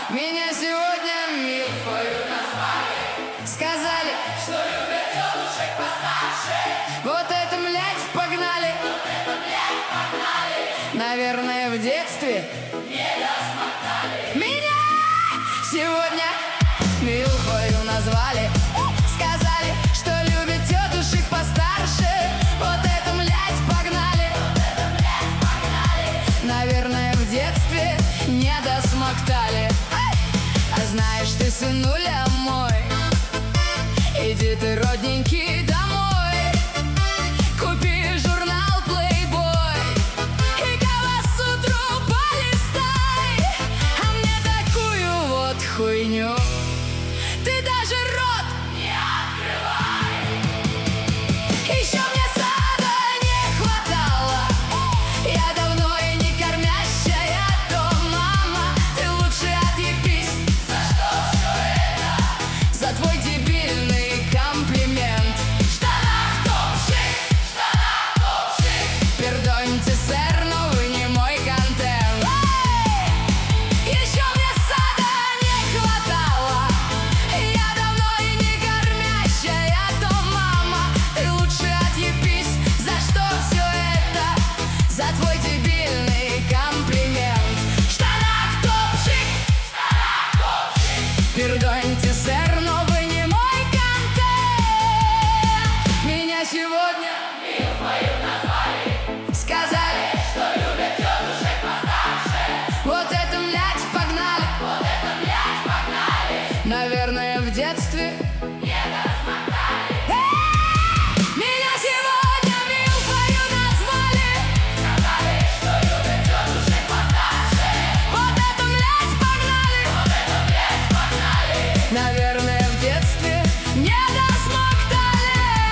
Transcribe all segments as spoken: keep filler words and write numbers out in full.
Меня сегодня милфою назвали, сказали, что любят тетушек постарше. Вот это, млядь, погнали, вот это, млядь, погнали. Наверное, в детстве не досмотали. Меня сегодня милфою назвали, сказали, что любят тетушек постарше. Вот это, млядь, погнали, вот это, млядь, погнали. Наверное, в детстве не досмотали. А знаешь ты, сынуля мой, иди ты, родненький, домой. Купи журнал Playboy и Камасутру полистай. А мне такую вот хуйню ты даже рот не открывай. Еще мне сада не хватало, я давно и не кормящая, то, мама, ты лучше отъебись. За что все это? За твой дебильный комплимент. В штанах топ-шик, в штанах топ-шик. Пердоньте, сэр, но вы не мой контент. Еще мне сада не хватало, я давно и не кормящая, то, мама, ты лучше отъебись. За что все это? За твой дебильный комплимент. В штанах топ-шик, в штанах топ-шик. Пердоньте, сэр, но вы не мой контент. Меня сегодня милфою назвали, сказали, что любят тетушек постарше. Вот это, млядь, погнали, вот это, млядь, погнали. Наверное, в детстве не досмотали. Меня сегодня милфою назвали, сказали, что любят тетушек постарше. Вот это, млядь, погнали, вот это, млядь, погнали. Наверное, в детстве не досмотали.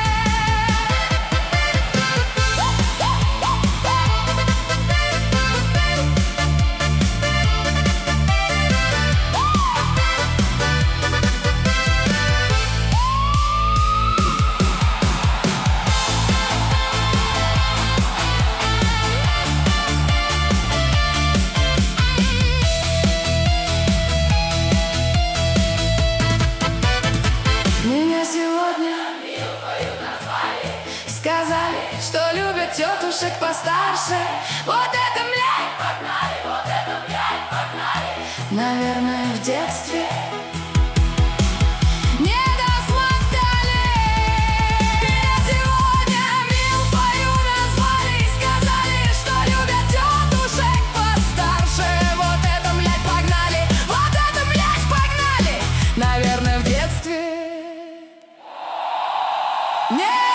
Меня сегодня милфою назвали, сказали, что любят тетушек постарше. Вот это, млядь, погнали, вот это, млядь, погнали. Наверное, в детстве не досмотали. Меня сегодня милфою назвали, сказали, что любят тетушек постарше. Вот это, млядь, погнали, вот это, млядь, погнали. Наверное, в детстве не